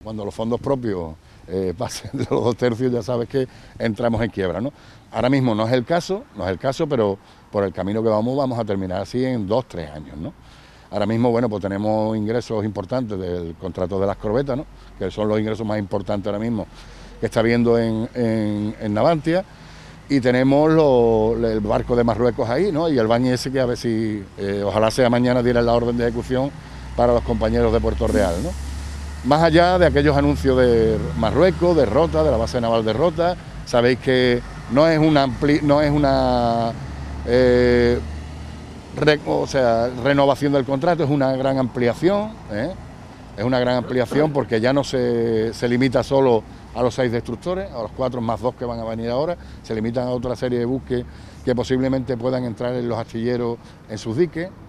Cuando los fondos propios pasen de los 2/3, ya sabes que entramos en quiebra, ¿no? Ahora mismo no es el caso, pero por el camino que vamos a terminar así en 2, 3 años, ¿no? Ahora mismo, bueno, pues tenemos ingresos importantes del contrato de las corbetas, ¿no? Que son los ingresos más importantes ahora mismo que está habiendo en Navantia, y tenemos el barco de Marruecos ahí, ¿no? Y el baño ese, que a ver si, ojalá sea mañana, dieran la orden de ejecución para los compañeros de Puerto Real, ¿no? Más allá de aquellos anuncios de Marruecos, de Rota, de la base naval de Rota, sabéis que no es una renovación del contrato, es una gran ampliación, ¿eh? Es una gran ampliación porque ya no se limita solo a los 6 destructores, a los 4 más 2 que van a venir ahora, se limitan a otra serie de buques que posiblemente puedan entrar en los astilleros en sus diques.